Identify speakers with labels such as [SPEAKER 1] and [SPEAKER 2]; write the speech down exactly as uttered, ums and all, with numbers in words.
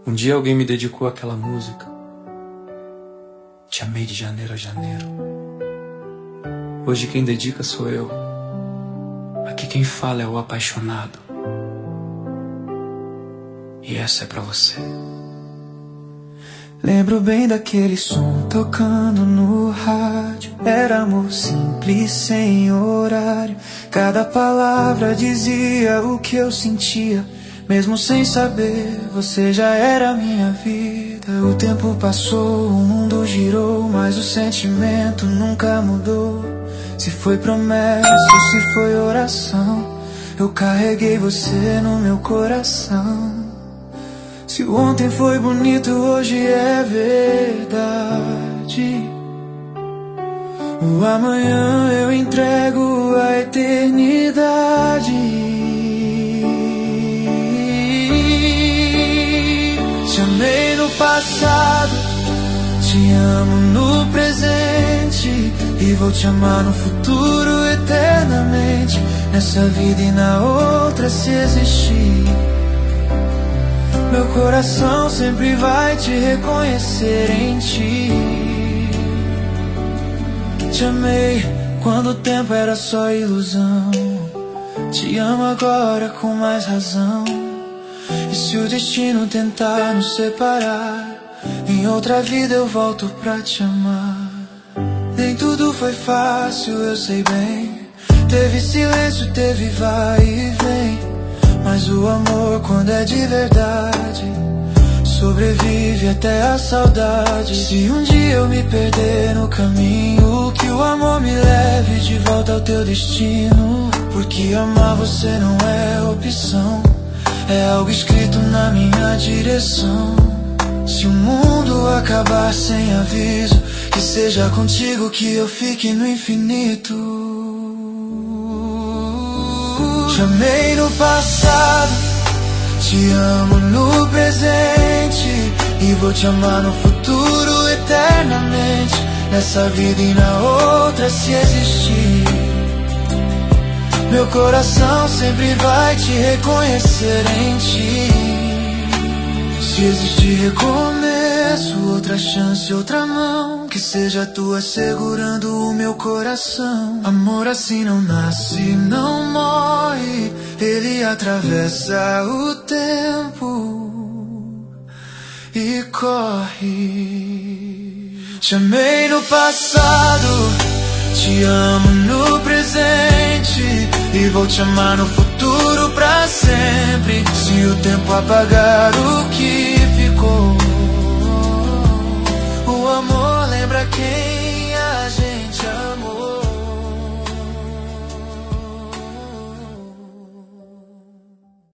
[SPEAKER 1] Um dia alguém me dedicou aquela música. Te amei de janeiro a janeiro. Hoje quem dedica sou eu. Aqui quem fala é o apaixonado. E essa é pra você.
[SPEAKER 2] Lembro bem daquele som tocando no rádio. Era amor simples, sem horário. Cada palavra dizia o que eu sentia. Mesmo sem saber, você já era minha vida. O tempo passou, o mundo girou, mas o sentimento nunca mudou. Se foi promessa ou se foi oração, eu carreguei você no meu coração. Se o ontem foi bonito, hoje é verdade. O amanhã eu entrego à eternidade. Te amei no passado, te amo no presente e vou te amar no futuro eternamente. Nessa vida e na outra, se existir, meu coração sempre vai te reconhecer em ti. Te amei quando o tempo era só ilusão. Te amo agora com mais razão. E se o destino tentar nos separar, em outra vida eu volto pra te amar. Nem tudo foi fácil, eu sei bem. Teve silêncio, teve vai e vem. Mas o amor, quando é de verdade, sobrevive até a saudade. Se um dia eu me perder no caminho, que o amor me leve de volta ao teu destino. Porque amar você não é opção, é algo escrito na minha direção. Se o mundo acabar sem aviso, que seja contigo que eu fique no infinito. Te amei no passado, te amo no presente e vou te amar no futuro eternamente. Nessa vida e na outra, se existir, meu coração sempre vai te reconhecer em ti. Se existir recomeço, outra chance, outra mão, que seja tua segurando o meu coração. Amor assim não nasce, não morre, ele atravessa o tempo e corre. Te amei no passado, te amo no presente e vou te amar no futuro pra sempre. Se o tempo apagar o que